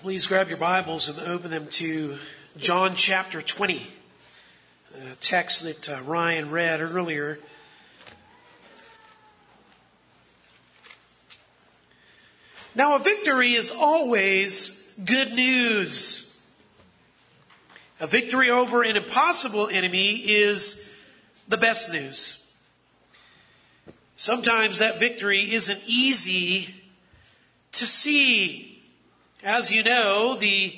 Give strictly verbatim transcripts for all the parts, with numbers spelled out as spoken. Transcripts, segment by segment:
Please grab your Bibles and open them to John chapter twenty, a text that uh, Ryan read earlier. Now, a victory is always good news. A victory over an impossible enemy is the best news. Sometimes that victory isn't easy to see. As you know, the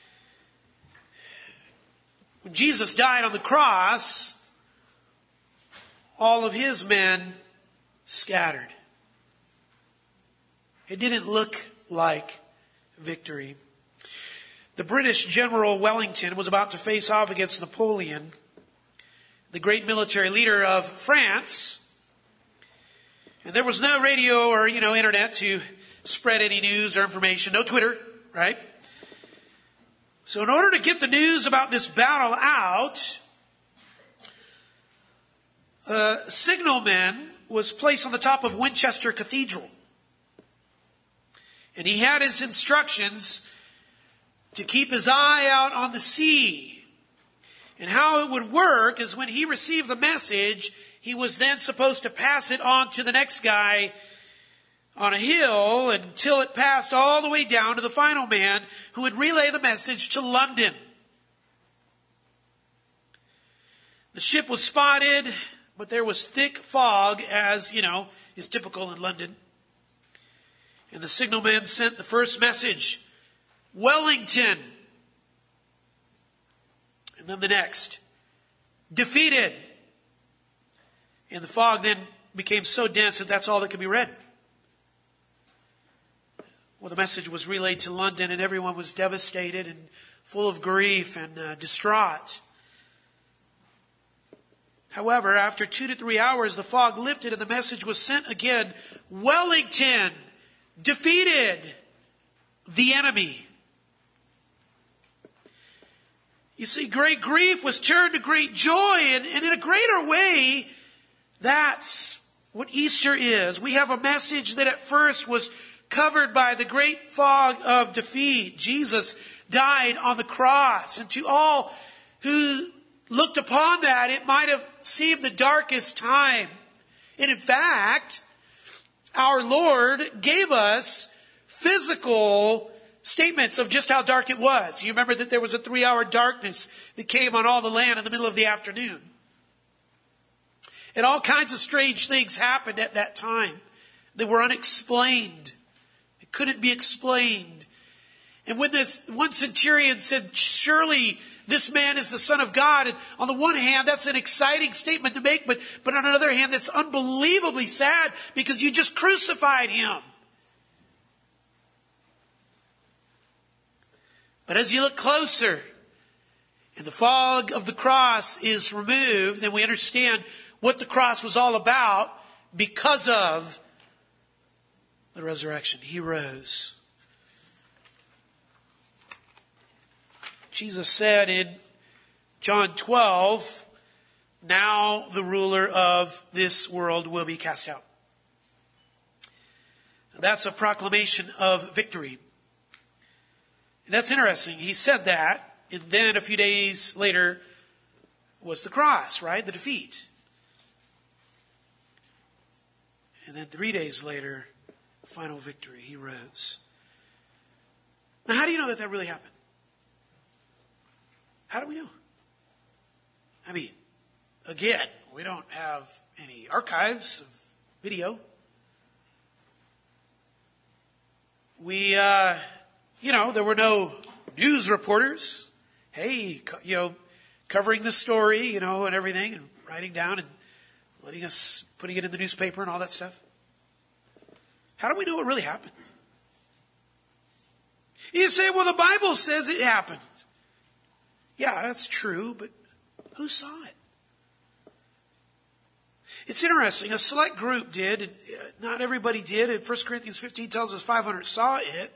when Jesus died on the cross, all of his men scattered. It didn't look like victory. The British General Wellington was about to face off against Napoleon, the great military leader of France. And there was no radio or, you know, internet to spread any news or information, no Twitter. Right? So in order to get the news about this battle out, a signalman was placed on the top of Winchester Cathedral. And he had his instructions to keep his eye out on the sea. And how it would work is when he received the message, he was then supposed to pass it on to the next guy on a hill until it passed all the way down to the final man who would relay the message to London. The ship was spotted, but there was thick fog, as, you know, is typical in London. And the signalman sent the first message, Wellington. And then the next, defeated. And the fog then became so dense that that's all that could be read. Well, the message was relayed to London and everyone was devastated and full of grief and uh, distraught. However, after two to three hours, the fog lifted and the message was sent again. Wellington defeated the enemy. You see, great grief was turned to great joy, and, and in a greater way, that's what Easter is. We have a message that at first was covered by the great fog of defeat. Jesus died on the cross. And to all who looked upon that, it might have seemed the darkest time. And in fact, our Lord gave us physical statements of just how dark it was. You remember that there was a three-hour darkness that came on all the land in the middle of the afternoon. And all kinds of strange things happened at that time that were unexplained. Couldn't be explained. And when this one centurion said, surely this man is the Son of God, and on the one hand, that's an exciting statement to make, but, but on the other hand, that's unbelievably sad because you just crucified him. But as you look closer and the fog of the cross is removed, then we understand what the cross was all about because of the resurrection. He rose. Jesus said in John twelve, now the ruler of this world will be cast out. That's a proclamation of victory. And that's interesting. He said that, and then a few days later was the cross, right? The defeat. And then three days later, final victory. He rose. Now, how do you know that that really happened? How do we know? I mean, again, we don't have any archives of video. We, uh, you know, there were no news reporters. Hey, you know, covering the story, you know, and everything, and writing down and letting us, putting it in the newspaper and all that stuff. How do we know it really happened? You say, well, the Bible says it happened. Yeah, that's true, but who saw it? It's interesting. A select group did, and not everybody did. And First Corinthians fifteen tells us five hundred saw it.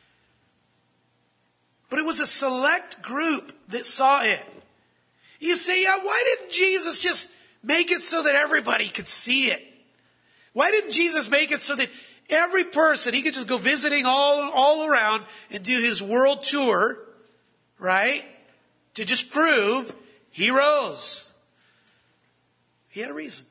But it was a select group that saw it. You say, yeah, why didn't Jesus just make it so that everybody could see it? Why didn't Jesus make it so that every person, he could just go visiting all, all around and do his world tour, right? To just prove he rose. He had a reason.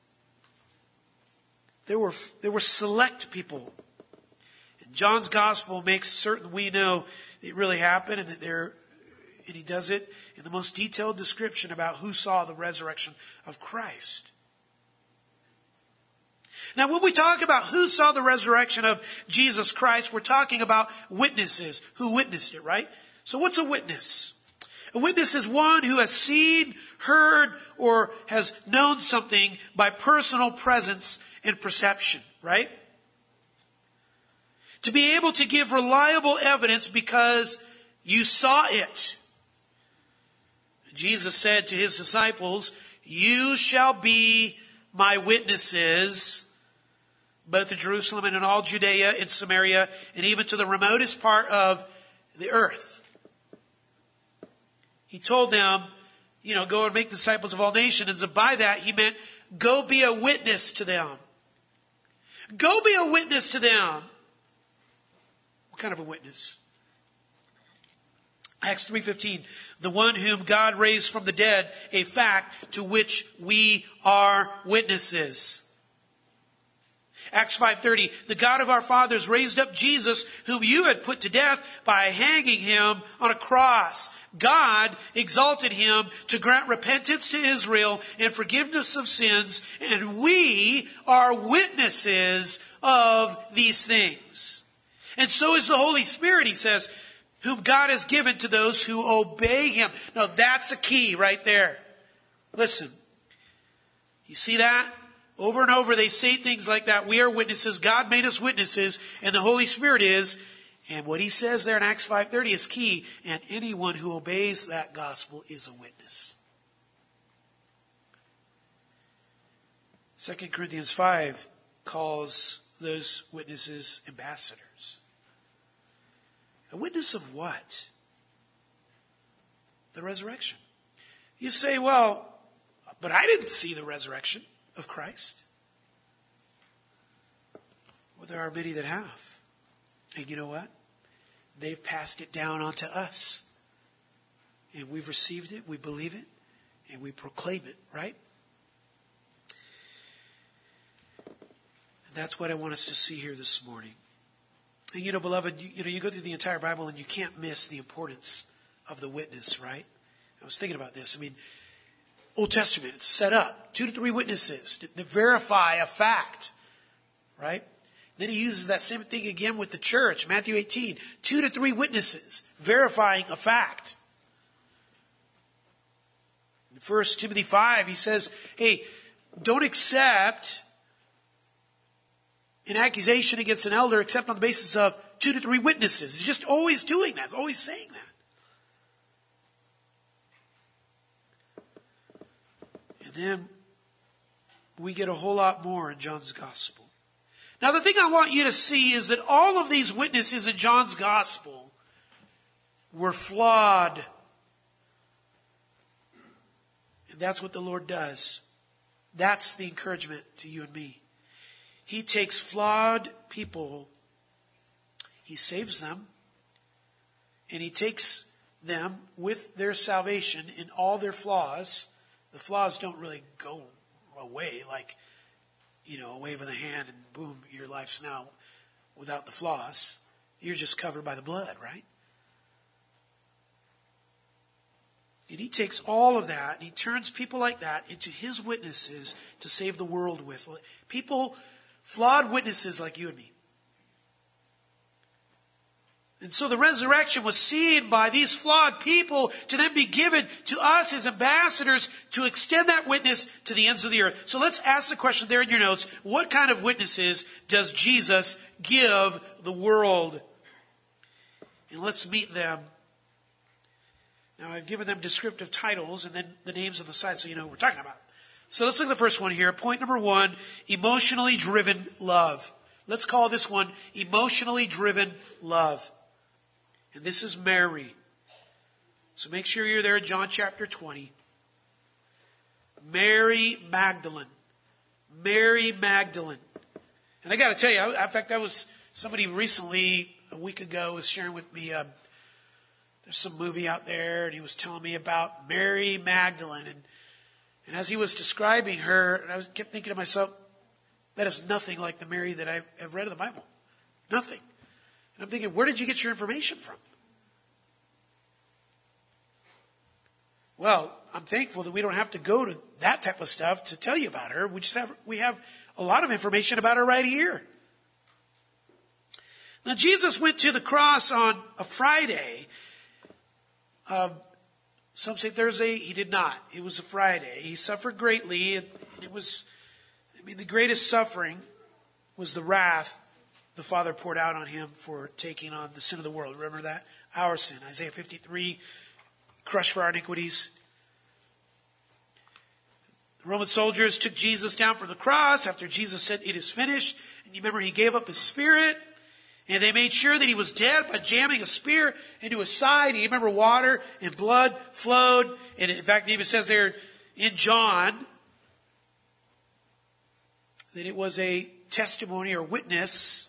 There were, there were select people. And John's gospel makes certain we know it really happened, and that there, and he does it in the most detailed description about who saw the resurrection of Christ. Now, when we talk about who saw the resurrection of Jesus Christ, we're talking about witnesses who witnessed it, right? So what's a witness? A witness is one who has seen, heard, or has known something by personal presence and perception, right? To be able to give reliable evidence because you saw it. Jesus said to his disciples, "You shall be my witnesses, both in Jerusalem and in all Judea and Samaria, and even to the remotest part of the earth." He told them, you know, go and make disciples of all nations. And by that, he meant go be a witness to them. Go be a witness to them. What kind of a witness? Acts three fifteen, the one whom God raised from the dead, a fact to which we are witnesses. Acts five thirty, the God of our fathers raised up Jesus, whom you had put to death by hanging him on a cross. God exalted him to grant repentance to Israel and forgiveness of sins, and we are witnesses of these things. And so is the Holy Spirit, he says, whom God has given to those who obey him. Now that's a key right there. Listen, you see that? Over and over they say things like that. We are witnesses. God made us witnesses, and the Holy Spirit is. And what he says there in Acts five thirty is key. And anyone who obeys that gospel is a witness. Second Corinthians five calls those witnesses ambassadors. A witness of what? The resurrection. You say, well, but I didn't see the resurrection of Christ. Well, there are many that have. And you know what? They've passed it down onto us. And we've received it, we believe it, and we proclaim it, right? And that's what I want us to see here this morning. And you know, beloved, you, you know, you go through the entire Bible and you can't miss the importance of the witness, right? I was thinking about this. I mean, Old Testament, it's set up. Two to three witnesses to, to verify a fact, right? Then he uses that same thing again with the church. Matthew eighteen, two to three witnesses verifying a fact. In First Timothy five, he says, hey, don't accept an accusation against an elder except on the basis of two to three witnesses. He's just always doing that. He's always saying that. And then we get a whole lot more in John's gospel. Now the thing I want you to see is that all of these witnesses in John's gospel were flawed. And that's what the Lord does. That's the encouragement to you and me. He takes flawed people, he saves them, and he takes them with their salvation in all their flaws. The flaws don't really go away like, you know, a wave of the hand and boom, your life's now without the flaws. You're just covered by the blood, right? And he takes all of that and he turns people like that into his witnesses to save the world with. People, flawed witnesses like you and me. And so the resurrection was seen by these flawed people to then be given to us as ambassadors to extend that witness to the ends of the earth. So let's ask the question there in your notes. What kind of witnesses does Jesus give the world? And let's meet them. Now I've given them descriptive titles and then the names on the side so you know what we're talking about. So let's look at the first one here. Point number one, emotionally driven love. Let's call this one emotionally driven love. And this is Mary. So make sure you're there in John chapter twenty. Mary Magdalene. Mary Magdalene. And I got to tell you, I, in fact, I was, somebody recently, a week ago, was sharing with me, uh, there's some movie out there, and he was telling me about Mary Magdalene. And, and as he was describing her, and I was, kept thinking to myself, that is nothing like the Mary that I've, I've read in the Bible. Nothing. And I'm thinking, where did you get your information from? Well, I'm thankful that we don't have to go to that type of stuff to tell you about her. We just have, we have a lot of information about her right here. Now, Jesus went to the cross on a Friday. Uh, some say Thursday. He did not. It was a Friday. He suffered greatly. And it was, I mean, the greatest suffering was the wrath the Father poured out on him for taking on the sin of the world. Remember that? Our sin. Isaiah fifty-three, crushed for our iniquities. The Roman soldiers took Jesus down from the cross after Jesus said, "It is finished." And you remember he gave up his spirit. And they made sure that he was dead by jamming a spear into his side. And you remember water and blood flowed. And in fact, it even says there in John that it was a testimony or witness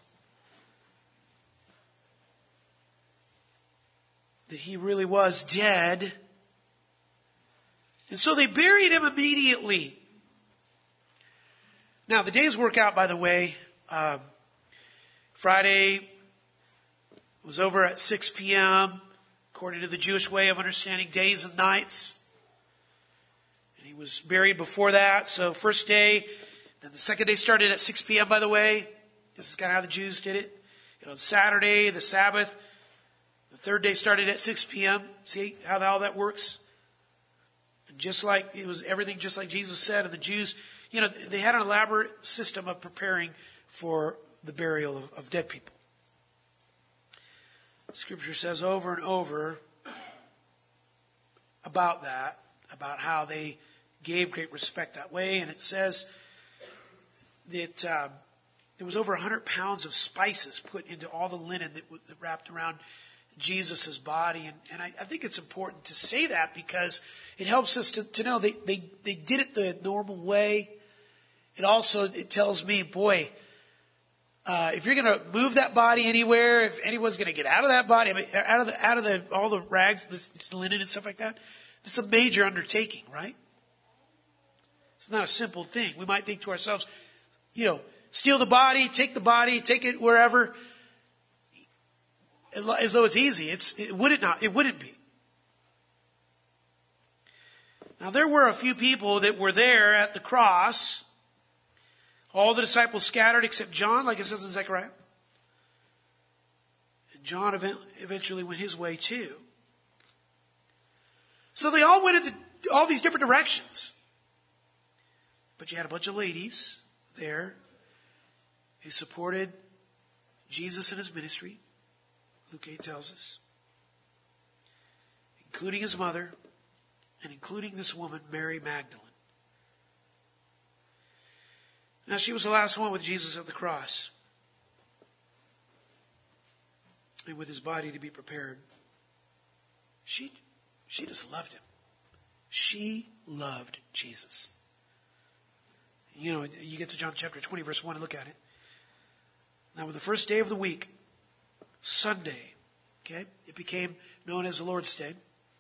that he really was dead. And so they buried him immediately. Now, the days work out, by the way. Uh, Friday was over at six p.m., according to the Jewish way of understanding days and nights. And he was buried before that. So first day, then the second day started at six p.m., by the way. This is kind of how the Jews did it. You know, Saturday, the Sabbath, the third day started at six p.m. See how all that works? And just like, it was everything just like Jesus said. And the Jews, you know, they had an elaborate system of preparing for the burial of, of dead people. Scripture says over and over about that, about how they gave great respect that way. And it says that uh, there was over one hundred pounds of spices put into all the linen that, w- that wrapped around Jesus' body. And, and I, I think it's important to say that because it helps us to, to know they, they, they did it the normal way. It also, it tells me, boy, Uh, if you're going to move that body anywhere, if anyone's going to get out of that body, I mean, out of the, out of the, all the rags, the linen and stuff like that, it's a major undertaking, right? It's not a simple thing. We might think to ourselves, you know, steal the body, take the body, take it wherever, as though it's easy. It's, it wouldn't not, it wouldn't be. Now there were a few people that were there at the cross. All the disciples scattered except John, like it says in Zechariah. And John eventually went his way too. So they all went into all these different directions. But you had a bunch of ladies there who supported Jesus in his ministry. Luke eight tells us. Including his mother and including this woman, Mary Magdalene. Now, she was the last one with Jesus at the cross. And with his body to be prepared. She, she just loved him. She loved Jesus. You know, you get to John chapter twenty, verse one, and look at it. Now, with the first day of the week, Sunday, okay, it became known as the Lord's Day.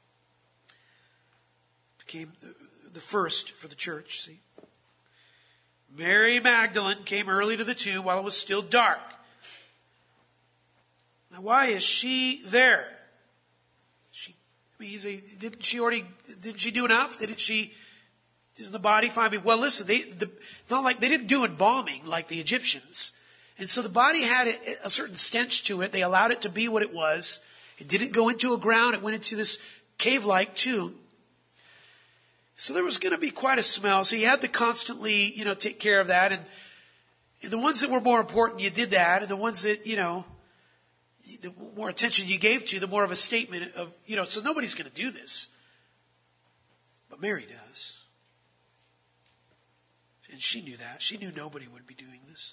It became the, the first for the church, see. Mary Magdalene came early to the tomb while it was still dark. Now, why is she there? She, I mean, a, didn't she already? Didn't she do enough? Didn't she? Isn't the body fine? Well, listen, they, the, it's not like they didn't do embalming like the Egyptians, and so the body had a, a certain stench to it. They allowed it to be what it was. It didn't go into a ground. It went into this cave-like tomb. So there was going to be quite a smell. So you had to constantly, you know, take care of that. And, and the ones that were more important, you did that. And the ones that, you know, the more attention you gave to, the more of a statement of, you know, so nobody's going to do this. But Mary does. And she knew that. She knew nobody would be doing this.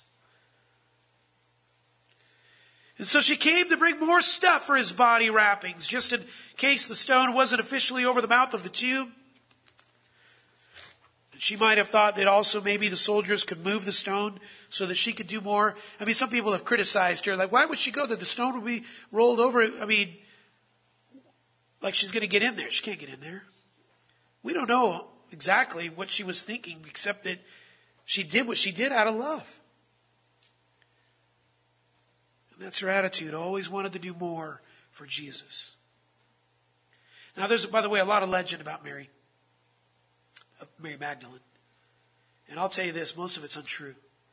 And so she came to bring more stuff for his body wrappings, just in case the stone wasn't officially over the mouth of the tomb. She might have thought that also maybe the soldiers could move the stone so that she could do more. I mean, some people have criticized her. Like, why would she go there? The stone would be rolled over. I mean, like she's going to get in there. She can't get in there. We don't know exactly what she was thinking, except that she did what she did out of love. And that's her attitude. Always wanted to do more for Jesus. Now, there's, by the way, a lot of legend about Mary, of Mary Magdalene. And I'll tell you this, most of it's untrue.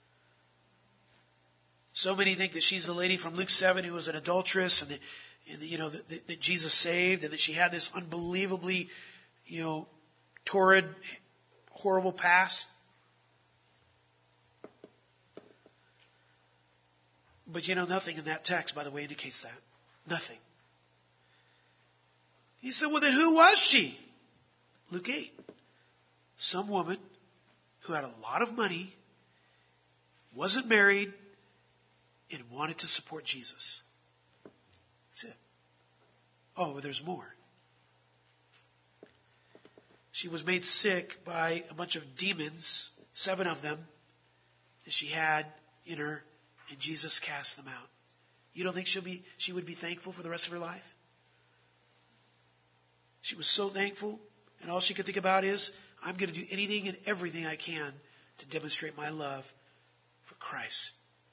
So many think that she's the lady from Luke seven who was an adulteress, and that, and that you know, that, that, that Jesus saved, and that she had this unbelievably, you know, torrid, horrible past. But you know, nothing in that text, by the way, indicates that. Nothing. He said, well, then who was she? Luke eight. Some woman who had a lot of money, wasn't married, and wanted to support Jesus. That's it. Oh, but there's more. She was made sick by a bunch of demons, seven of them, that she had in her, and Jesus cast them out. You don't think she'll be, she would be thankful for the rest of her life? She was so thankful, and all she could think about is, I'm going to do anything and everything I can to demonstrate my love for Christ.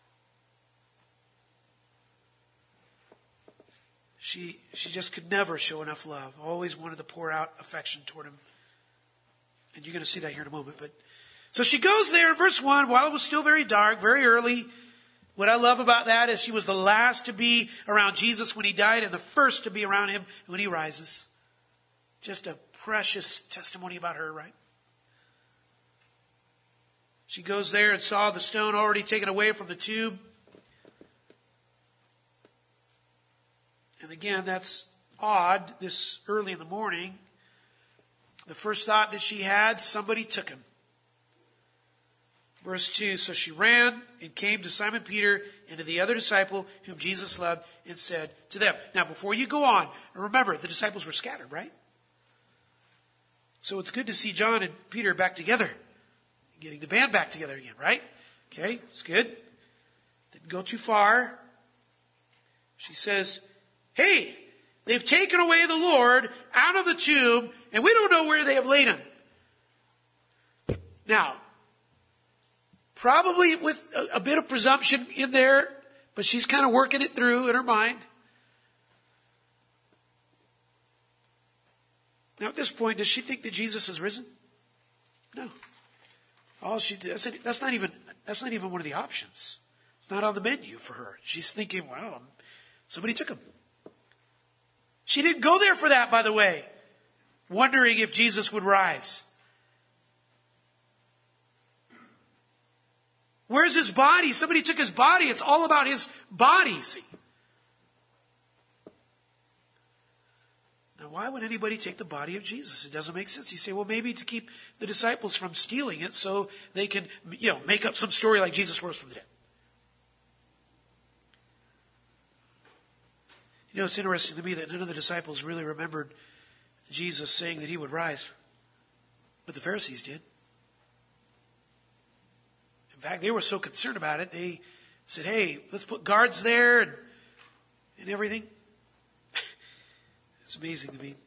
She, she just could never show enough love. Always wanted to pour out affection toward him. And you're going to see that here in a moment. But so she goes there in verse one, while it was still very dark, very early. What I love about that is she was the last to be around Jesus when he died and the first to be around him when he rises. Just a precious testimony about her, right? She goes there and saw the stone already taken away from the tomb. And again, that's odd, this early in the morning. The first thought that she had, somebody took him. Verse two, so she ran and came to Simon Peter and to the other disciple whom Jesus loved and said to them. Now, before you go on, remember, the disciples were scattered, right? So it's good to see John and Peter back together. Getting the band back together again, right? Okay, it's good. Didn't go too far. She says, hey, they've taken away the Lord out of the tomb, and we don't know where they have laid him. Now, probably with a, a bit of presumption in there, but she's kind of working it through in her mind. Now, at this point, does she think that Jesus has risen? No. All she that's, that's not even that's not even one of the options. It's not on the menu for her. She's thinking, well, somebody took him. She didn't go there for that, by the way, wondering if Jesus would rise. Where's his body? Somebody took his body. It's all about his body, see. Now, why would anybody take the body of Jesus? It doesn't make sense. You say, well, maybe to keep the disciples from stealing it so they can, you know, make up some story like Jesus rose from the dead. You know, it's interesting to me that none of the disciples really remembered Jesus saying that he would rise. But the Pharisees did. In fact, they were so concerned about it, they said, hey, let's put guards there and, and everything. It's amazing to me.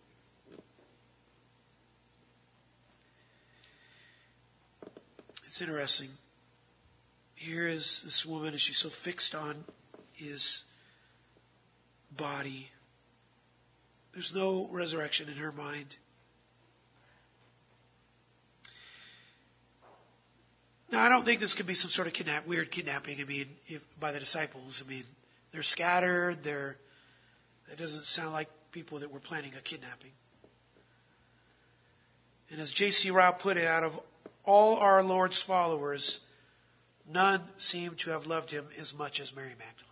It's interesting. Here is this woman, and she's so fixed on his body. There's no resurrection in her mind. Now, I don't think this could be some sort of kidnap, weird kidnapping. I mean, if, by the disciples. I mean, they're scattered. They're. That doesn't sound like people that were planning a kidnapping. And as J C Ryle put it, out of all our Lord's followers, none seem to have loved him as much as Mary Magdalene.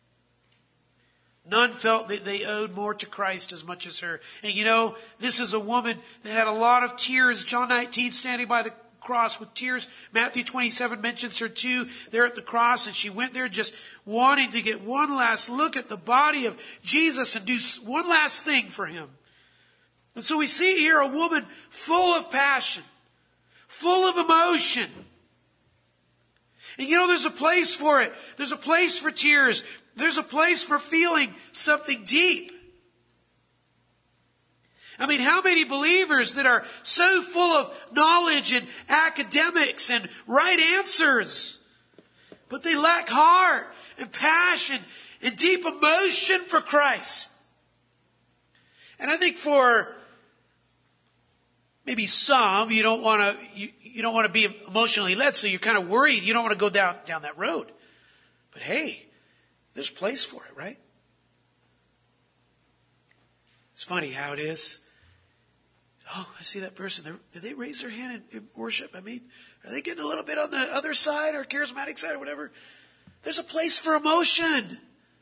None felt that they owed more to Christ as much as her. And you know, this is a woman that had a lot of tears. John nineteen, standing by the cross with tears. Matthew twenty-seven mentions her too, there at the cross. And she went there just wanting to get one last look at the body of Jesus and do one last thing for him. And so we see here a woman full of passion, full of emotion. And you know, there's a place for it. There's a place for tears. There's a place for feeling something deep. I mean, how many believers that are so full of knowledge and academics and right answers, but they lack heart and passion and deep emotion for Christ. And I think for maybe some, you don't want to, you, you don't want to be emotionally led, so you're kind of worried. You don't want to go down, down that road. But hey, there's place for it, right? It's funny how it is. Oh, I see that person. They're, did they raise their hand in, in worship? I mean, are they getting a little bit on the other side or charismatic side or whatever? There's a place for emotion.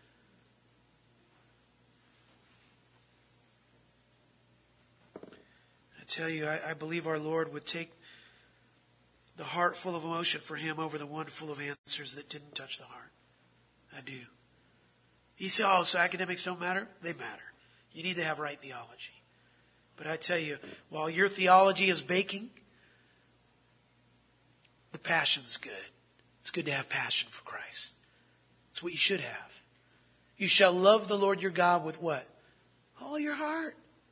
I tell you, I, I believe our Lord would take the heart full of emotion for him over the one full of answers that didn't touch the heart. I do. He said, oh, so academics don't matter? They matter. You need to have right theology. But I tell you, while your theology is baking, the passion's good. It's good to have passion for Christ. It's what you should have. You shall love the Lord your God with what? All your heart.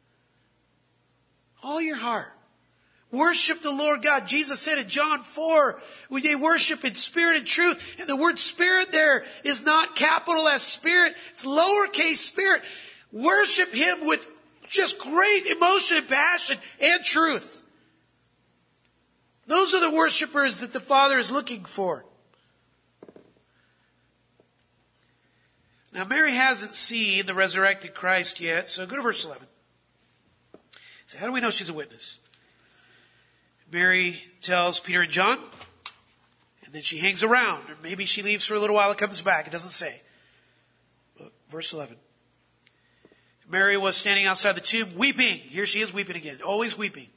All your heart. Worship the Lord God. Jesus said in John four, we they worship in spirit and truth. And the word spirit there is not capital S spirit. It's lowercase spirit. Worship him with just great emotion and passion and truth. Those are the worshipers that the Father is looking for. Now, Mary hasn't seen the resurrected Christ yet, so go to verse eleven. So how do we know she's a witness? Mary tells Peter and John, and then she hangs around, or maybe she leaves for a little while and comes back. It doesn't say. Look, verse eleven. Mary was standing outside the tomb weeping. Here she is weeping again. Always weeping.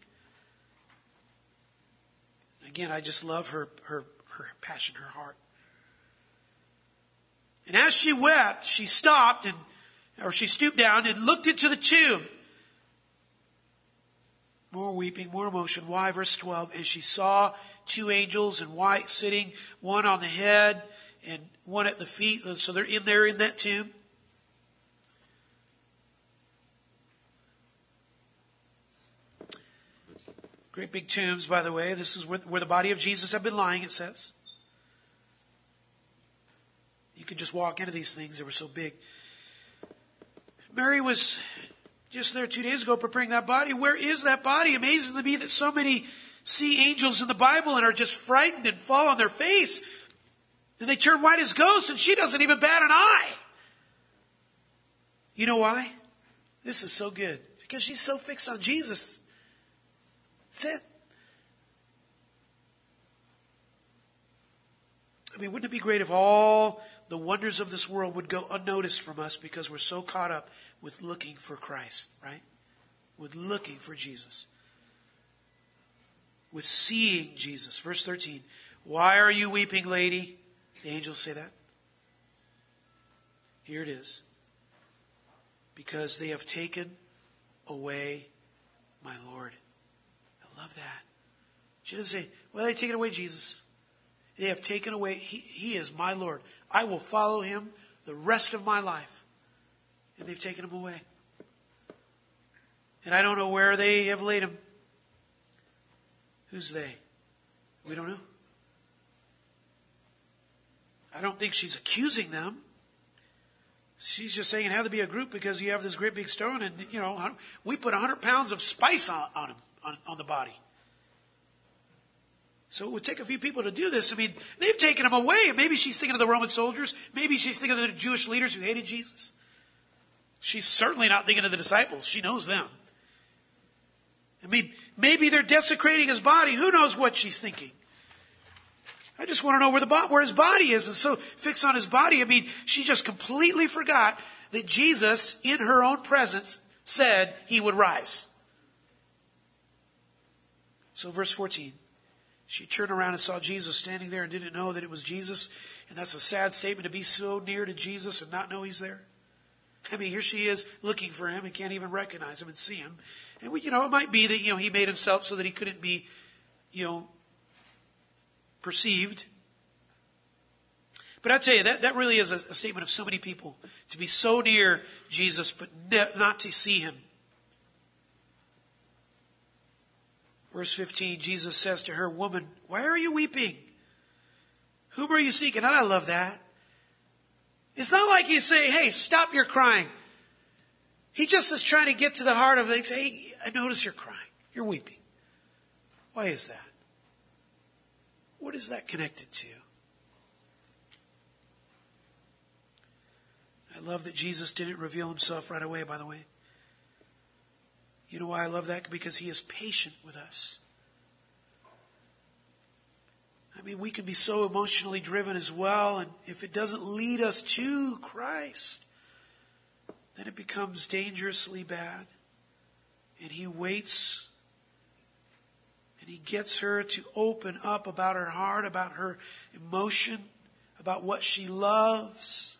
Again, I just love her, her, her passion, her heart. And as she wept, she stopped and, or she stooped down and looked into the tomb. More weeping, more emotion. Why? Verse twelve. And she saw two angels in white sitting, one on the head and one at the feet. So they're in there in that tomb. Great big tombs, by the way. This is where, where the body of Jesus had been lying, it says. You could just walk into these things. They were so big. Mary was just there two days ago preparing that body. Where is that body? Amazing to me that so many see angels in the Bible and are just frightened and fall on their face. And they turn white as ghosts, and she doesn't even bat an eye. You know why? This is so good. Because she's so fixed on Jesus. That's it. I mean, wouldn't it be great if all the wonders of this world would go unnoticed from us because we're so caught up with looking for Christ, right? With looking for Jesus. With seeing Jesus. Verse thirteen. Why are you weeping, lady? The angels say that. Here it is. Because they have taken away my Lord. I love that. She doesn't say, well, they taken away Jesus. They have taken away, he, he is my Lord. I will follow him the rest of my life. And they've taken him away. And I don't know where they have laid him. Who's they? We don't know. I don't think she's accusing them. She's just saying it had to be a group because you have this great big stone and, you know, we put one hundred pounds of spice on, on him, on, on the body. So it would take a few people to do this. I mean, they've taken him away. Maybe she's thinking of the Roman soldiers. Maybe she's thinking of the Jewish leaders who hated Jesus. She's certainly not thinking of the disciples. She knows them. I mean, maybe they're desecrating his body. Who knows what she's thinking? I just want to know where the where his body is, and so fixed on his body. I mean, she just completely forgot that Jesus, in her own presence, said he would rise. So verse fourteen, she turned around and saw Jesus standing there and didn't know that it was Jesus. And that's a sad statement, to be so near to Jesus and not know he's there. I mean, here she is looking for him and can't even recognize him and see him. And we, you know, it might be that, you know, he made himself so that he couldn't be, you know, perceived. But I tell you, that, that really is a, a statement of so many people. To be so near Jesus, but ne- not to see him. Verse fifteen, Jesus says to her, "Woman, why are you weeping? Whom are you seeking?" And I love that. It's not like he's saying, "Hey, stop your crying." He just is trying to get to the heart of it. Hey, I notice you're crying. You're weeping. Why is that? What is that connected to? I love that Jesus didn't reveal himself right away, by the way. You know why I love that? Because he is patient with us. I mean, we can be so emotionally driven as well, and if it doesn't lead us to Christ, then it becomes dangerously bad. And he waits, and he gets her to open up about her heart, about her emotion, about what she loves.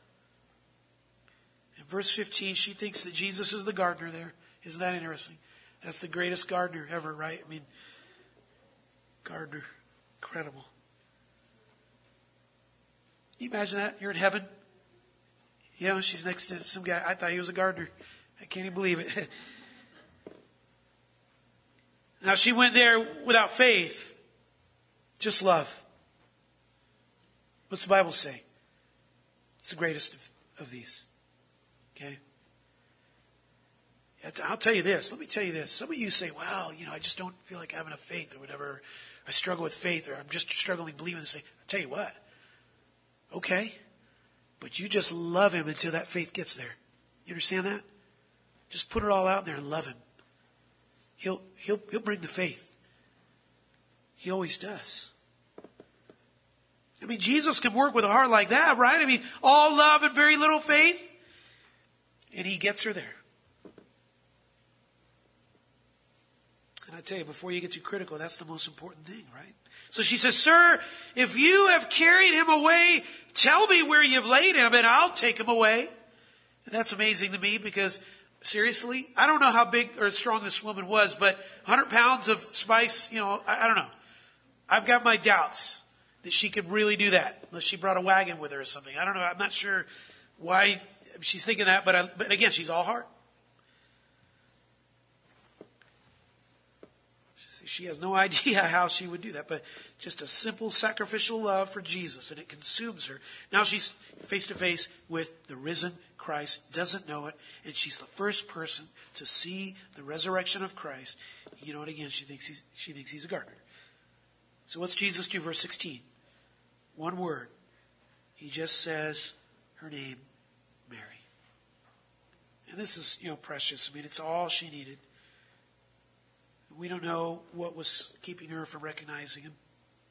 In verse fifteen, she thinks that Jesus is the gardener there. Isn't that interesting? That's the greatest gardener ever, right? I mean, gardener. Incredible. Can you imagine that? You're in heaven. You know, she's next to some guy. I thought he was a gardener. I can't even believe it. Now, she went there without faith. Just love. What's the Bible say? It's the greatest of, of these. Okay? I'll tell you this. Let me tell you this. Some of you say, well, you know, I just don't feel like I have enough faith or whatever. I struggle with faith or I'm just struggling believing this thing. I'll tell you what. Okay. But you just love him until that faith gets there. You understand that? Just put it all out there and love him. He'll, he'll, he'll bring the faith. He always does. I mean, Jesus can work with a heart like that, right? I mean, all love and very little faith. And he gets her there. And I tell you, before you get too critical, that's the most important thing, right? So she says, "Sir, if you have carried him away, tell me where you've laid him and I'll take him away." And that's amazing to me because, seriously, I don't know how big or strong this woman was, but one hundred pounds of spice, you know, I, I don't know. I've got my doubts that she could really do that unless she brought a wagon with her or something. I don't know. I'm not sure why she's thinking that, but, I, but again, she's all heart. She has no idea how she would do that, but just a simple sacrificial love for Jesus, and it consumes her. Now she's face to face with the risen Christ, doesn't know it, and she's the first person to see the resurrection of Christ. You know what? Again, she thinks he's she thinks he's a gardener. So what's Jesus do? Verse sixteen. One word. He just says her name, Mary. And this is, you know, precious. I mean, it's all she needed. We don't know what was keeping her from recognizing him.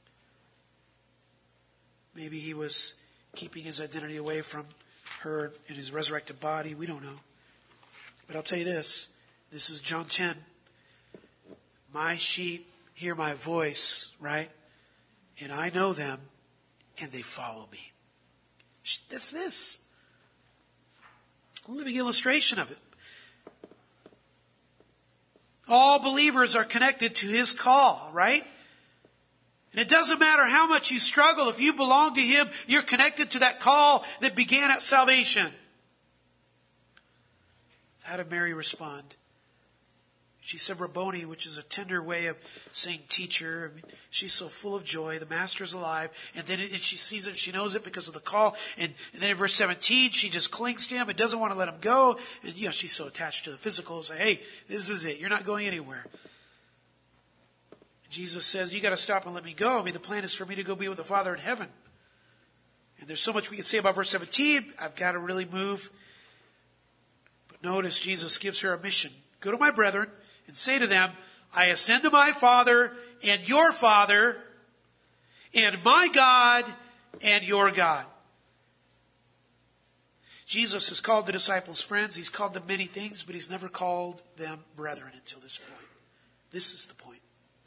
Maybe he was keeping his identity away from her in his resurrected body. We don't know. But I'll tell you this. This is John ten. My sheep hear my voice, right? And I know them, and they follow me. That's this. A living illustration of it. All believers are connected to his call, right? And it doesn't matter how much you struggle. If you belong to him, you're connected to that call that began at salvation. How did Mary respond? She said Rabboni, which is a tender way of saying teacher. I mean, she's so full of joy. The master's alive. And then it, and she sees it. She knows it because of the call. And, and then in verse seventeen, she just clings to him and doesn't want to let him go. And, you know, she's so attached to the physical. Say, hey, this is it. You're not going anywhere. And Jesus says, you got to stop and let me go. I mean, the plan is for me to go be with the Father in heaven. And there's so much we can say about verse seventeen. I've got to really move. But notice Jesus gives her a mission. Go to my brethren and say to them, I ascend to my Father and your Father, and my God and your God. Jesus has called the disciples friends. He's called them many things, but he's never called them brethren until this point. This is the point.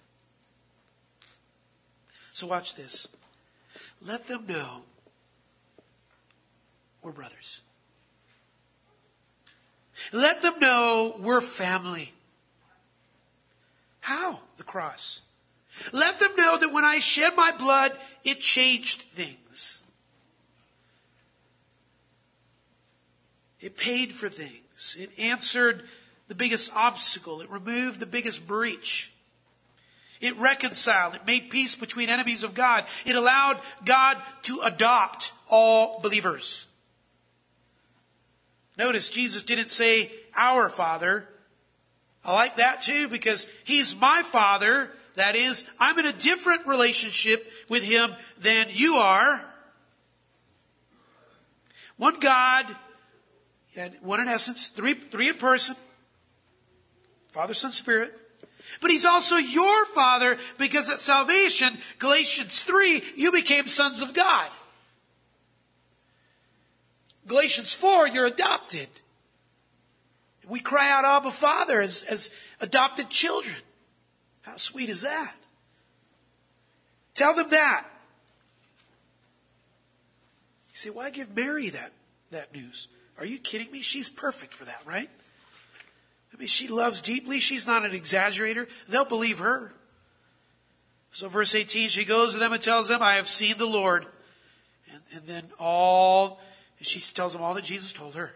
So watch this. Let them know we're brothers. Let them know we're family. How? The cross. Let them know that when I shed my blood, it changed things. It paid for things. It answered the biggest obstacle. It removed the biggest breach. It reconciled. It made peace between enemies of God. It allowed God to adopt all believers. Notice Jesus didn't say our Father. I like that too, because He's my Father. That is, I'm in a different relationship with Him than you are. One God, one in essence, three, three in person. Father, Son, Spirit. But He's also your Father, because at salvation, Galatians three, you became sons of God. Galatians four, you're adopted. We cry out, Abba, Father, as, as adopted children. How sweet is that? Tell them that. You say, why give Mary that, that news? Are you kidding me? She's perfect for that, right? I mean, she loves deeply. She's not an exaggerator. They'll believe her. So verse eighteen, she goes to them and tells them, I have seen the Lord. And, and then all, and she tells them all that Jesus told her.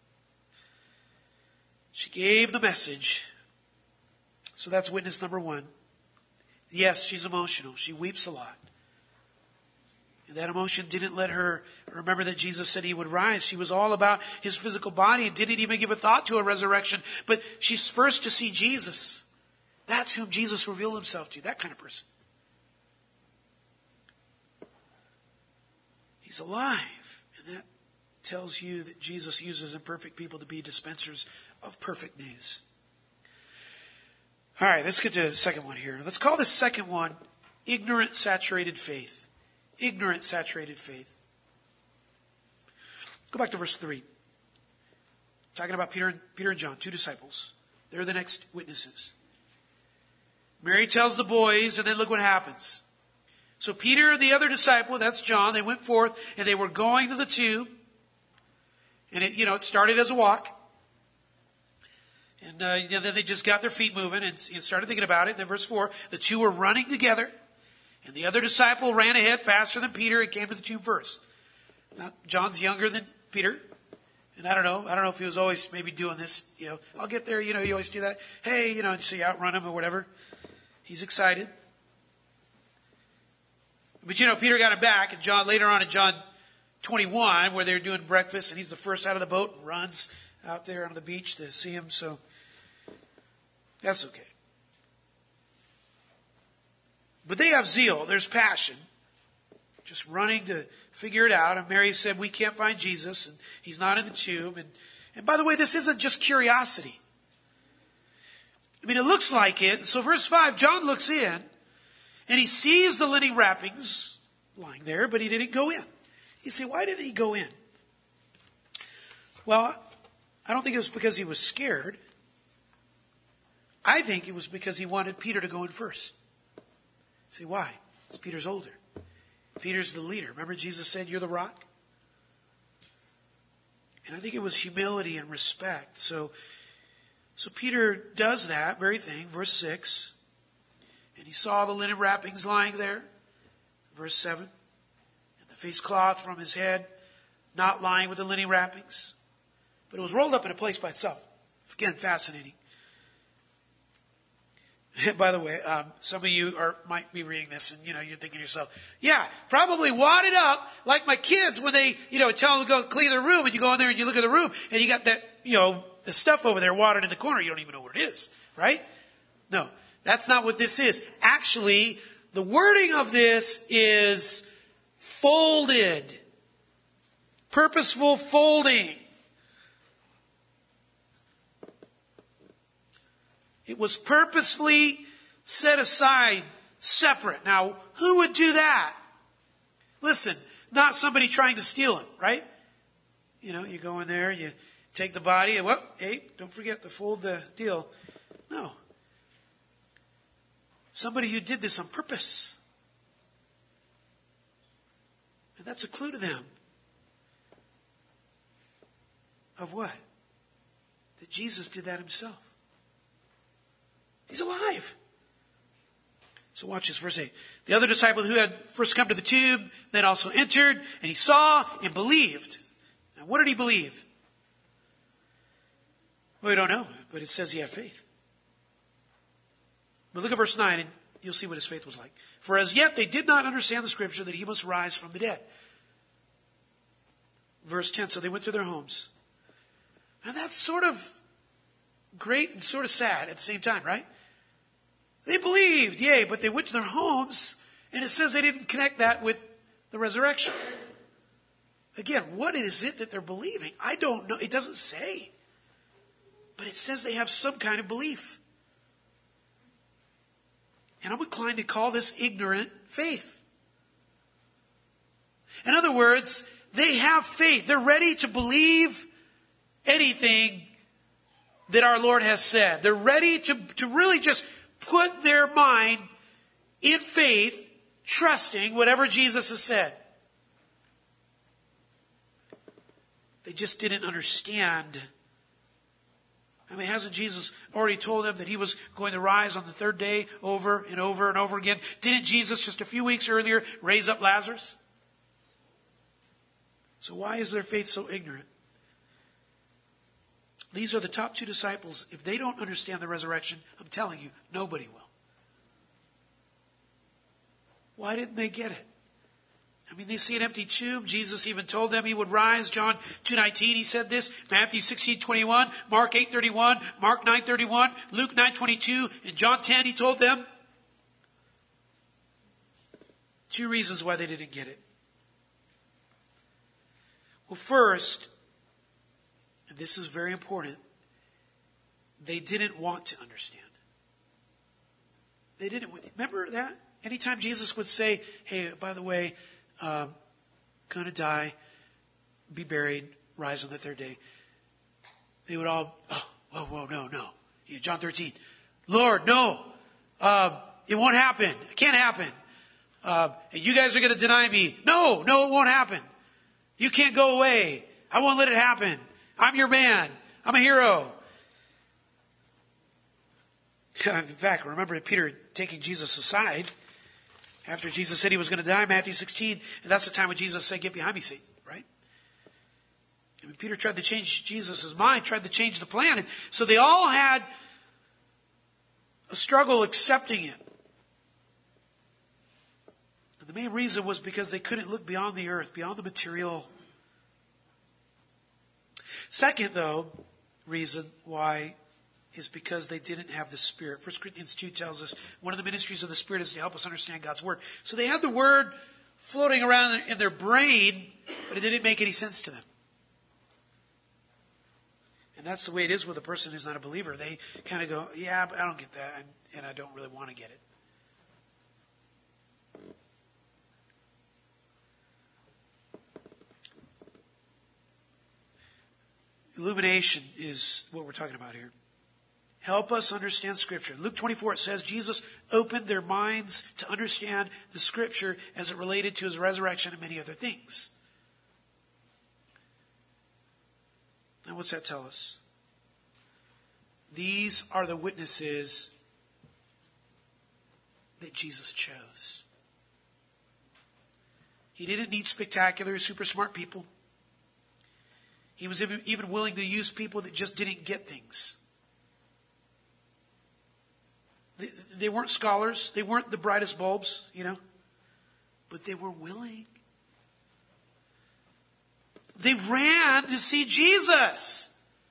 She gave the message. So that's witness number one. Yes, she's emotional. She weeps a lot. And that emotion didn't let her remember that Jesus said He would rise. She was all about His physical body and didn't even give a thought to a resurrection. But she's first to see Jesus. That's whom Jesus revealed Himself to. That kind of person. He's alive. And that tells you that Jesus uses imperfect people to be dispensers of perfect news. All right, let's get to the second one here. Let's call the second one ignorant, saturated faith. Ignorant, saturated faith. Go back to verse three. Talking about Peter and, Peter and John, two disciples. They're the next witnesses. Mary tells the boys, and then look what happens. So Peter and the other disciple, that's John, they went forth, and they were going to the tomb. And it, you know, it started as a walk. And uh, you know, then they just got their feet moving and, and started thinking about it. Then verse four, the two were running together. And the other disciple ran ahead faster than Peter and came to the tomb first. Now, John's younger than Peter. And I don't know. I don't know if he was always maybe doing this. You know, I'll get there. You know, you always do that. Hey, you know, so you outrun him or whatever. He's excited. But, you know, Peter got him back. And John, later on in John twenty-one, where they're doing breakfast, and he's the first out of the boat and runs out there on the beach to see him. So that's okay. But they have zeal. There's passion. Just running to figure it out. And Mary said, we can't find Jesus. And He's not in the tomb. And, and by the way, this isn't just curiosity. I mean, it looks like it. So verse five, John looks in. And he sees the linen wrappings lying there. But he didn't go in. You say, why didn't he go in? Well, I don't think it was because he was scared. I think it was because he wanted Peter to go in first. See, why? Because Peter's older. Peter's the leader. Remember Jesus said, you're the rock? And I think it was humility and respect. So, so Peter does that very thing. Verse six. And he saw the linen wrappings lying there. Verse seven. And the face cloth from his head, not lying with the linen wrappings. But it was rolled up in a place by itself. Again, fascinating. By the way, um, some of you are might be reading this and, you know, you're thinking to yourself, yeah, probably wadded up like my kids when they, you know, tell them to go clean their room, and you go in there and you look at the room and you got that, you know, the stuff over there watered in the corner. You don't even know where it is, right? No, that's not what this is. Actually, the wording of this is folded. Purposeful folding. It was purposefully set aside, separate. Now, who would do that? Listen, not somebody trying to steal it, right? You know, you go in there, you take the body, and, well, hey, don't forget to fold the deal. No. Somebody who did this on purpose. And that's a clue to them. Of what? That Jesus did that Himself. He's alive. So watch this, verse eight. The other disciple who had first come to the tomb, then also entered, and he saw and believed. Now what did he believe? Well, we don't know, but it says he had faith. But look at verse nine, and you'll see what his faith was like. For as yet they did not understand the scripture that he must rise from the dead. Verse ten, so they went to their homes. And that's sort of great and sort of sad at the same time, right? They believed, yay, but they went to their homes, and it says they didn't connect that with the resurrection. Again, what is it that they're believing? I don't know. It doesn't say. But it says they have some kind of belief. And I'm inclined to call this ignorant faith. In other words, they have faith. They're ready to believe anything that our Lord has said. They're ready to, to really just put their mind in faith, trusting whatever Jesus has said. They just didn't understand. I mean, hasn't Jesus already told them that he was going to rise on the third day over and over and over again? Didn't Jesus just a few weeks earlier raise up Lazarus? So why is their faith so ignorant? These are the top two disciples. If they don't understand the resurrection, I'm telling you, nobody will. Why didn't they get it? I mean, they see an empty tomb. Jesus even told them he would rise. John two nineteen, he said this. Matthew sixteen twenty-one, Mark eight thirty-one, Mark nine thirty-one, Luke nine twenty-two, and John ten, he told them. Two reasons why they didn't get it. Well, first, and this is very important, they didn't want to understand. They didn't. Remember that? Anytime Jesus would say, hey, by the way, um, going to die, be buried, rise on the third day, they would all, oh, whoa, whoa, no, no. You know, John thirteen, Lord, no, uh, it won't happen. It can't happen. Uh, and you guys are going to deny me. No, no, it won't happen. You can't go away. I won't let it happen. I'm your man. I'm a hero. In fact, remember Peter taking Jesus aside after Jesus said he was going to die, Matthew sixteen. And that's the time when Jesus said, get behind me, Satan, right? I mean, Peter tried to change Jesus' mind, tried to change the plan. And so they all had a struggle accepting it. And the main reason was because they couldn't look beyond the earth, beyond the material. Second, though, reason why is because they didn't have the Spirit. First Corinthians two tells us one of the ministries of the Spirit is to help us understand God's Word. So they had the Word floating around in their brain, but it didn't make any sense to them. And that's the way it is with a person who's not a believer. They kind of go, yeah, but I don't get that, and I don't really want to get it. Illumination is what we're talking about here. Help us understand Scripture. Luke twenty-four, it says, Jesus opened their minds to understand the Scripture as it related to his resurrection and many other things. Now, what's that tell us? These are the witnesses that Jesus chose. He didn't need spectacular, super smart people. He was even willing to use people that just didn't get things. They, they weren't scholars. They weren't the brightest bulbs, you know. But they were willing. They ran to see Jesus.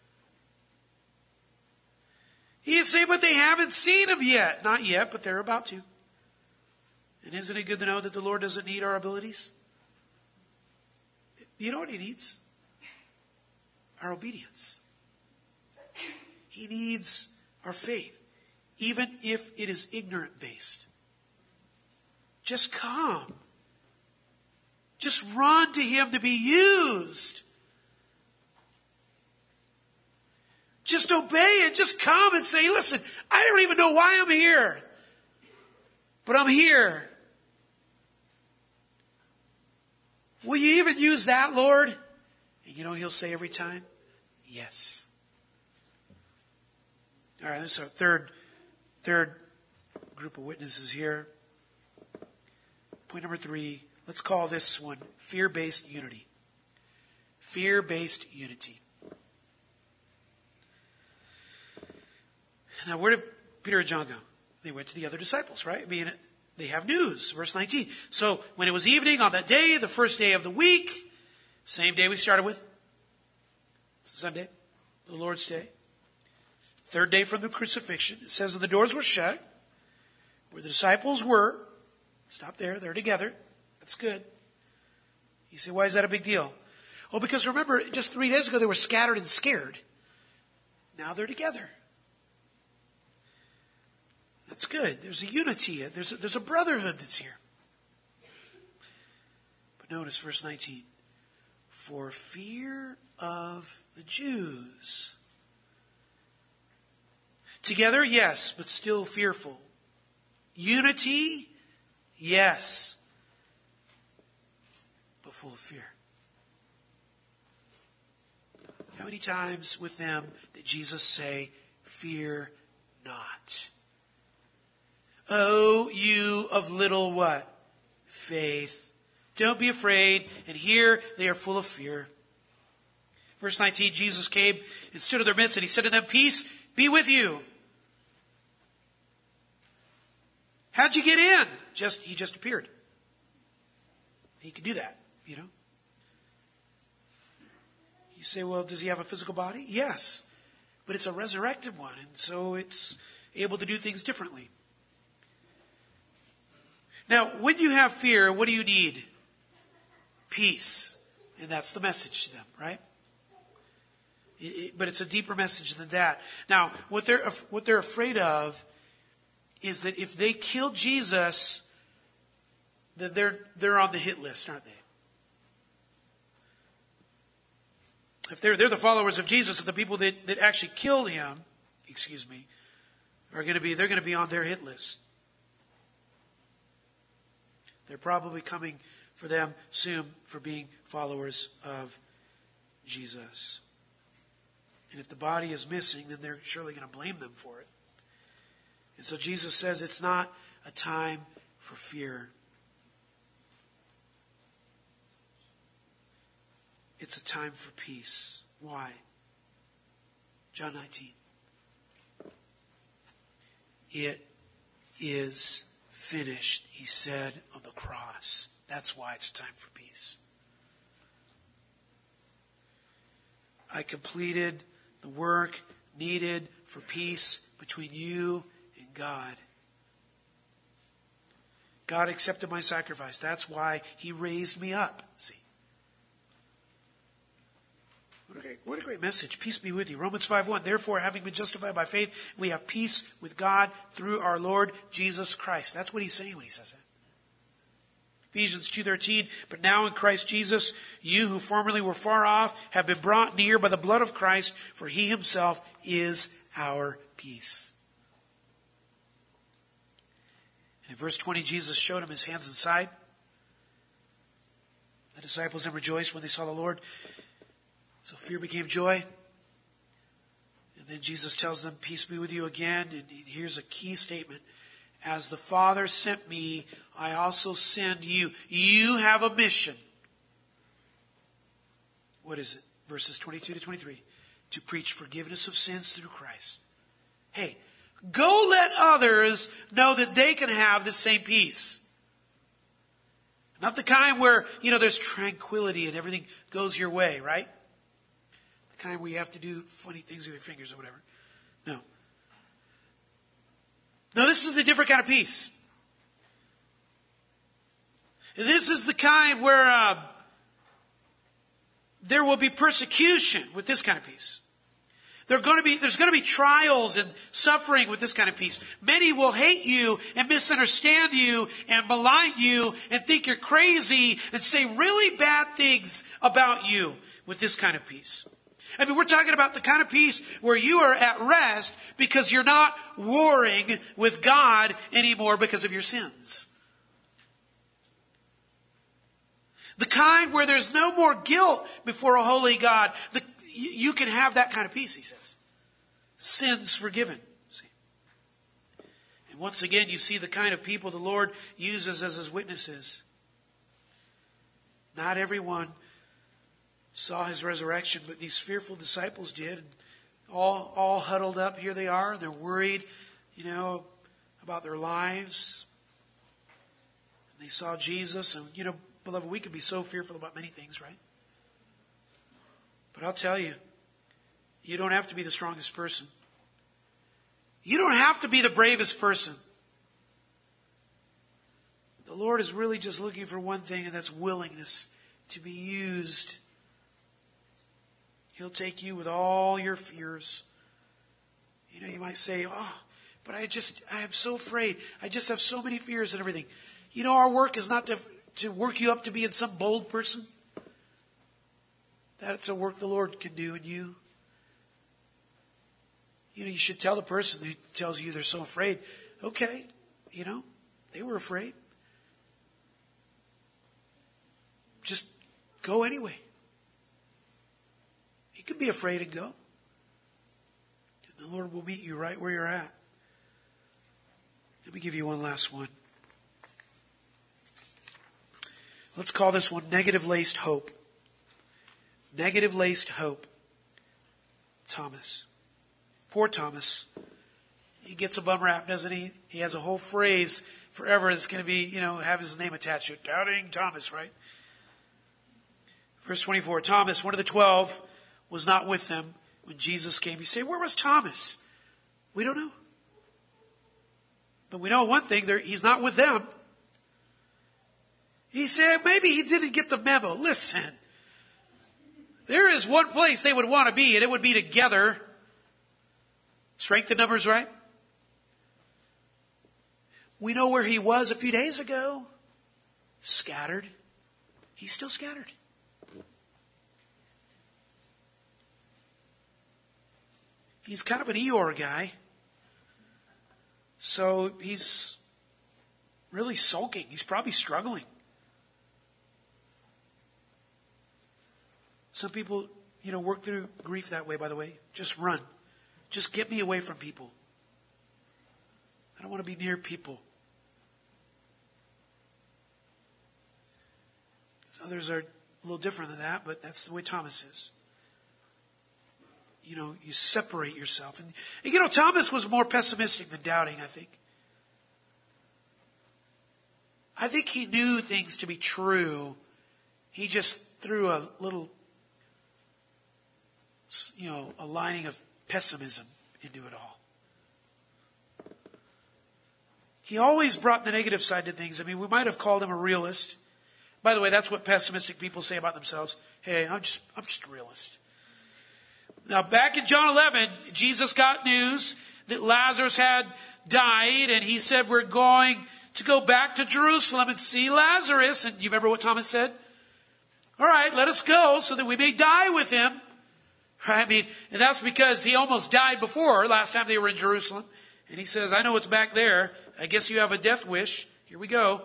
He say, but they haven't seen him yet. Not yet, but they're about to. And isn't it good to know that the Lord doesn't need our abilities? You know what he needs? Our obedience. He needs our faith, even if it is ignorant based. Just come. Just run to him to be used. Just obey and just come and say, listen, I don't even know why I'm here, but I'm here. Will you even use that, Lord? And you know he'll say every time, yes. All right, this is our third, third group of witnesses here. Point number three, let's call this one fear-based unity. Fear-based unity. Now, where did Peter and John go? They went to the other disciples, right? I mean, they have news. Verse nineteen. So when it was evening on that day, the first day of the week, same day we started with, Sunday, the Lord's Day, third day from the crucifixion, it says that the doors were shut, where the disciples were. Stop there. They're together. That's good. You say, why is that a big deal? Oh, because remember, just three days ago, they were scattered and scared. Now they're together. That's good. There's a unity. There's a, there's a brotherhood that's here. But notice verse nineteen. For fear of the Jews. Together, yes, but still fearful. Unity, yes, but full of fear. How many times with them did Jesus say, fear not? Oh, you of little what? Faith. Don't be afraid. And here they are full of fear. Verse nineteen, Jesus came and stood in their midst and he said to them, peace be with you. How'd you get in? Just, he just appeared. He could do that, you know. You say, well, does he have a physical body? Yes. But it's a resurrected one. And so it's able to do things differently. Now, when you have fear, what do you need? Peace. And that's the message to them, right? It, it, but it's a deeper message than that. Now, what they're, what they're afraid of is that if they kill Jesus, that they're, they're on the hit list, aren't they? If they're, they're the followers of Jesus, and the people that, that actually killed him, excuse me, are going to be, they're going to be on their hit list. They're probably coming for them soon for being followers of Jesus. And if the body is missing, then they're surely going to blame them for it. And so Jesus says it's not a time for fear. It's a time for peace. Why? John nineteen. It is finished, he said on the cross. That's why it's time for peace. I completed the work needed for peace between you and God. God accepted my sacrifice. That's why he raised me up. See? What a great, what a great message. Peace be with you. Romans five one. Therefore, having been justified by faith, we have peace with God through our Lord Jesus Christ. That's what he's saying when he says that. Ephesians two thirteen. But now in Christ Jesus, you who formerly were far off have been brought near by the blood of Christ, for he himself is our peace. And in verse twenty, Jesus showed him his hands and side. The disciples then rejoiced when they saw the Lord. So fear became joy. And then Jesus tells them, peace be with you again. And here's a key statement. As the Father sent me, I also send you. You have a mission. What is it? Verses twenty-two to twenty-three. To preach forgiveness of sins through Christ. Hey, go let others know that they can have the same peace. Not the kind where, you know, there's tranquility and everything goes your way, right? The kind where you have to do funny things with your fingers or whatever. No. No, this is a different kind of peace. This is the kind where uh, there will be persecution with this kind of peace. There are going to be, there's going to be trials and suffering with this kind of peace. Many will hate you and misunderstand you and malign you and think you're crazy and say really bad things about you with this kind of peace. I mean, we're talking about the kind of peace where you are at rest because you're not warring with God anymore because of your sins. The kind where there's no more guilt before a holy God. The, you can have that kind of peace, he says. Sins forgiven. See? And once again, you see the kind of people the Lord uses as his witnesses. Not everyone saw his resurrection, but these fearful disciples did. all, all huddled up. Here they are. They're worried, you know, about their lives. And they saw Jesus. And, you know, beloved, we could be so fearful about many things, right? But I'll tell you, you don't have to be the strongest person. You don't have to be the bravest person. The Lord is really just looking for one thing, and that's willingness to be used. He'll take you with all your fears. You know, you might say, oh, but I just, I am so afraid. I just have so many fears and everything. You know, our work is not to, to work you up to being some bold person. That's a work the Lord can do in you. You know, you should tell the person who tells you they're so afraid, okay, you know, they were afraid. Just go anyway. You can be afraid and go. And the Lord will meet you right where you're at. Let me give you one last one. Let's call this one negative-laced hope. Negative-laced hope. Thomas. Poor Thomas. He gets a bum rap, doesn't he? He has a whole phrase forever that's going to be, you know, have his name attached to it. Doubting Thomas, right? Verse twenty-four. Thomas, one of the twelve, was not with them when Jesus came. You say, where was Thomas? We don't know. But we know one thing, he's not with them. He said, maybe he didn't get the memo. Listen, there is one place they would want to be, and it would be together. Strength in numbers, right? We know where he was a few days ago. Scattered. He's still scattered. He's kind of an Eeyore guy. So he's really sulking. He's probably struggling. Some people, you know, work through grief that way, by the way. Just run. Just get me away from people. I don't want to be near people. Others are a little different than that, but that's the way Thomas is. You know, you separate yourself. And, you know, Thomas was more pessimistic than doubting, I think. I think he knew things to be true. He just threw a little, you know, a lining of pessimism into it all. He always brought the negative side to things. I mean, we might have called him a realist. By the way, that's what pessimistic people say about themselves. Hey, I'm just, I'm just a realist. Now, back in John eleven, Jesus got news that Lazarus had died, and he said, we're going to go back to Jerusalem and see Lazarus. And you remember what Thomas said? All right, let us go so that we may die with him. Right? I mean, and that's because he almost died before, last time they were in Jerusalem. And he says, I know what's back there. I guess you have a death wish. Here we go.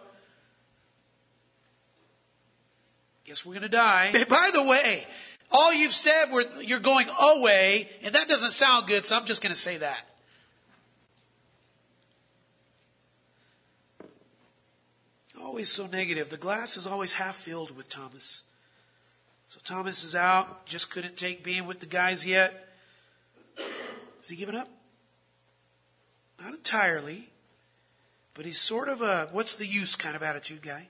Guess we're going to die. By the way, all you've said, we're, you're going away, and that doesn't sound good, so I'm just going to say that. Always so negative. The glass is always half filled with Thomas. So Thomas is out, just couldn't take being with the guys yet. Has he given up? Not entirely, but he's sort of a, what's the use kind of attitude guy.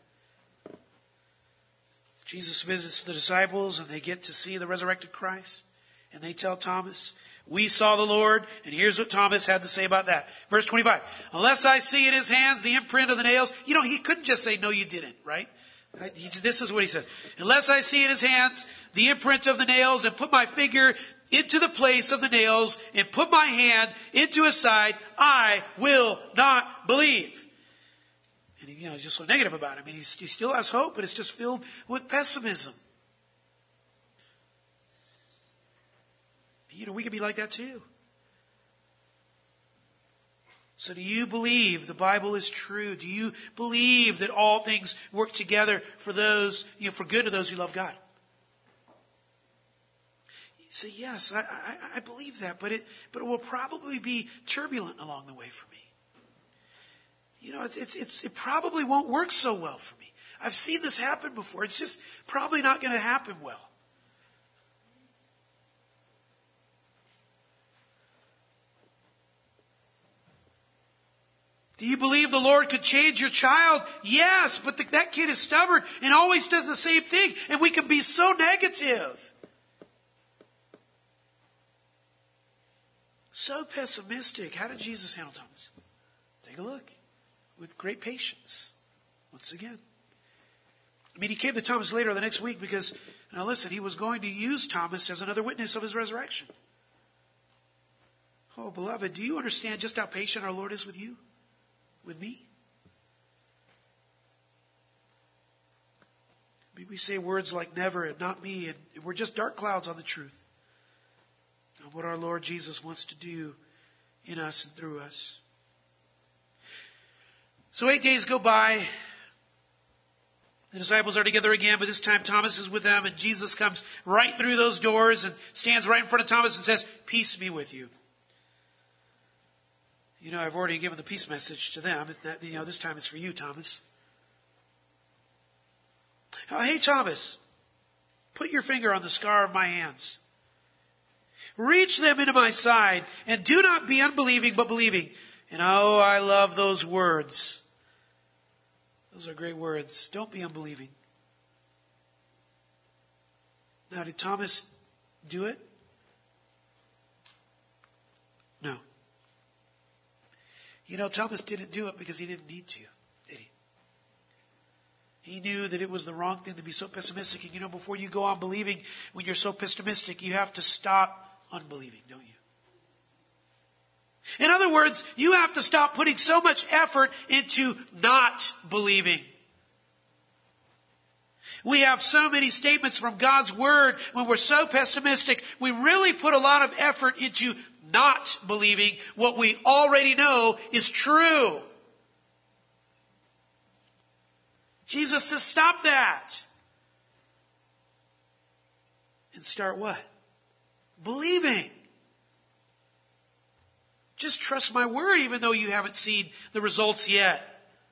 Jesus visits the disciples and they get to see the resurrected Christ. And they tell Thomas, we saw the Lord. And here's what Thomas had to say about that. Verse twenty-five. Unless I see in his hands the imprint of the nails. You know, he couldn't just say, no, you didn't, right? He, this is what he says. Unless I see in his hands the imprint of the nails and put my finger into the place of the nails and put my hand into his side, I will not believe. And he, you know, he's just so negative about it. I mean, he's, he still has hope, but it's just filled with pessimism. You know, we can be like that too. So do you believe the Bible is true? Do you believe that all things work together for those, you know, for good to those who love God? You say, yes, I, I, I believe that, but it, but it will probably be turbulent along the way for me. You know, it's, it's, it's, it probably won't work so well for me. I've seen this happen before. It's just probably not going to happen well. Do you believe the Lord could change your child? Yes, but the, that kid is stubborn and always does the same thing. And we can be so negative. So pessimistic. How did Jesus handle Thomas? Take a look. With great patience. Once again. I mean, he came to Thomas later the next week because, now listen, he was going to use Thomas as another witness of his resurrection. Oh, beloved, do you understand just how patient our Lord is with you? With me? I mean, we say words like never and not me, and we're just dark clouds on the truth of what our Lord Jesus wants to do in us and through us. So eight days go by. The disciples are together again, but this time Thomas is with them, and Jesus comes right through those doors and stands right in front of Thomas and says, "Peace be with you." You know, I've already given the peace message to them. That, you know, this time it's for you, Thomas. Oh, hey, Thomas, put your finger on the scar of my hands. Reach them into my side, and do not be unbelieving, but believing. And oh, I love those words. Those are great words. Don't be unbelieving. Now, did Thomas do it? No. You know, Thomas didn't do it because he didn't need to, did he? He knew that it was the wrong thing to be so pessimistic. And you know, before you go on believing, when you're so pessimistic, you have to stop unbelieving, don't you? In other words, you have to stop putting so much effort into not believing. We have so many statements from God's Word when we're so pessimistic. We really put a lot of effort into not believing what we already know is true. Jesus says, stop that. And start what? Believing. Just trust my word even though you haven't seen the results yet.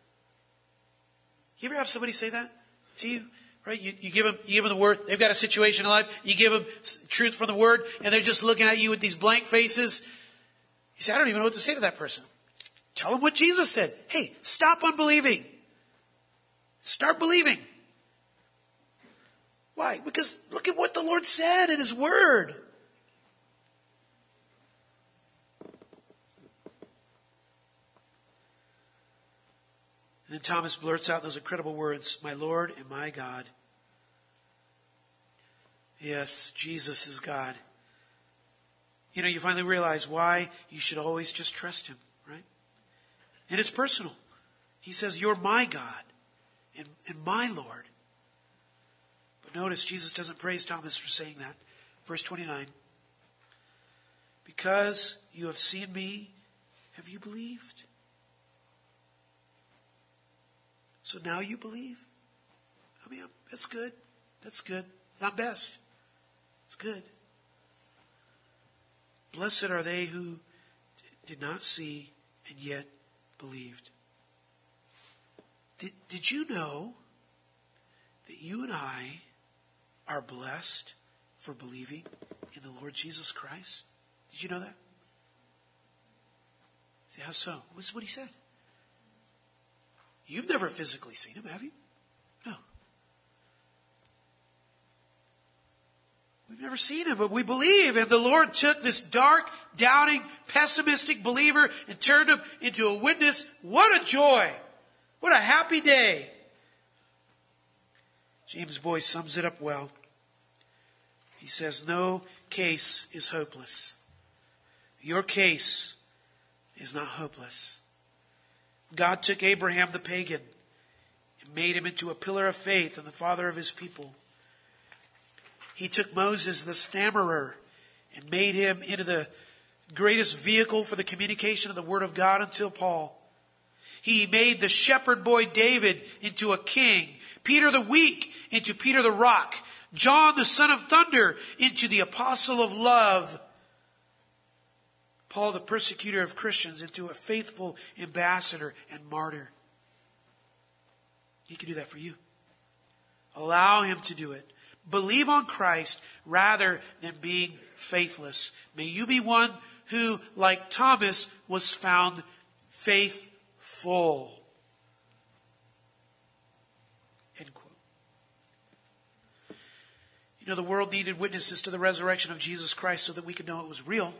You ever have somebody say that to you? Right? You, you give them, you give them the word. They've got a situation in life. You give them truth from the word, and they're just looking at you with these blank faces. You say, I don't even know what to say to that person. Tell them what Jesus said. Hey, stop unbelieving. Start believing. Why? Because look at what the Lord said in His Word. And then Thomas blurts out those incredible words, "My Lord and my God." Yes, Jesus is God. You know, you finally realize why you should always just trust Him, right? And it's personal. He says, "You're my God and, and my Lord." But notice, Jesus doesn't praise Thomas for saying that. Verse twenty-nine. "Because you have seen me, have you believed?" So now you believe? I mean, that's good. That's good. It's not best. It's good. Blessed are they who d- did not see and yet believed. Did, did you know that you and I are blessed for believing in the Lord Jesus Christ? Did you know that? See, how so? This is what He said. You've never physically seen Him, have you? No. We've never seen Him, but we believe. And the Lord took this dark, doubting, pessimistic believer and turned him into a witness. What a joy. What a happy day. James Boyce sums it up well. He says, no case is hopeless. Your case is not hopeless. God took Abraham the pagan and made him into a pillar of faith and the father of His people. He took Moses the stammerer and made him into the greatest vehicle for the communication of the Word of God until Paul. He made the shepherd boy David into a king, Peter the weak into Peter the rock, John the son of thunder into the apostle of love, Paul the persecutor of Christians into a faithful ambassador and martyr. He can do that for you. Allow Him to do it. Believe on Christ rather than being faithless. May you be one who, like Thomas, was found faithful. full. End quote. You know, the world needed witnesses to the resurrection of Jesus Christ so that we could know it was real.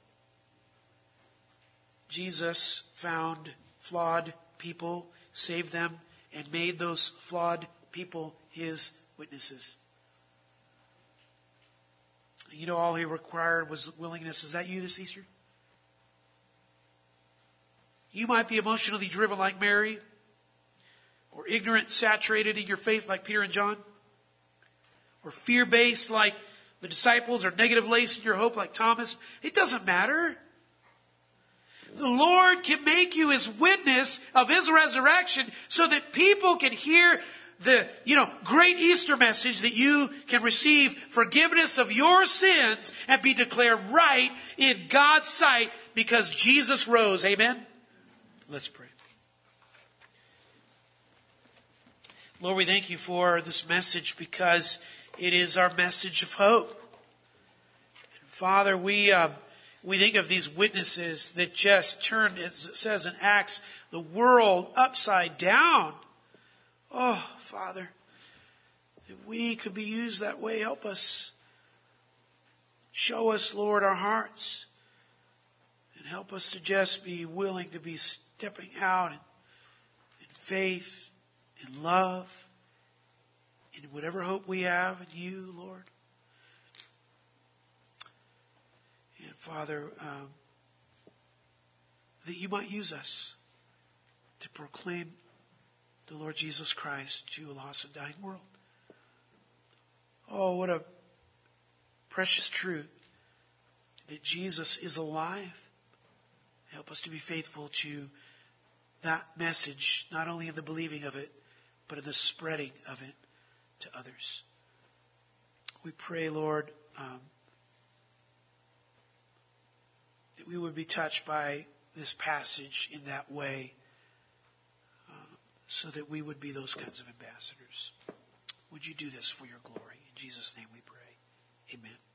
Jesus found flawed people, saved them, and made those flawed people his witnesses. You know, all he required was willingness. Is that you this Easter? You might be emotionally driven like Mary, or ignorant, saturated in your faith like Peter and John, or fear-based like the disciples, or negative-laced in your hope like Thomas. It doesn't matter. The Lord can make you his witness of his resurrection so that people can hear the, you know, great Easter message that you can receive forgiveness of your sins and be declared right in God's sight because Jesus rose. Amen? Let's pray. Lord, we thank you for this message because it is our message of hope. And Father, we uh, we think of these witnesses that just turned, as it says in Acts, the world upside down. Oh, Father, that we could be used that way. Help us. Show us, Lord, our hearts. And help us to just be willing to be stepping out in, in faith, in love, in whatever hope we have in you, Lord. And Father, um, that you might use us to proclaim the Lord Jesus Christ to a lost and dying world. Oh, what a precious truth that Jesus is alive. Help us to be faithful to that message, not only in the believing of it, but in the spreading of it to others. We pray, Lord, um, that we would be touched by this passage in that way, so that we would be those kinds of ambassadors. Would you do this for your glory? In Jesus' name we pray. Amen.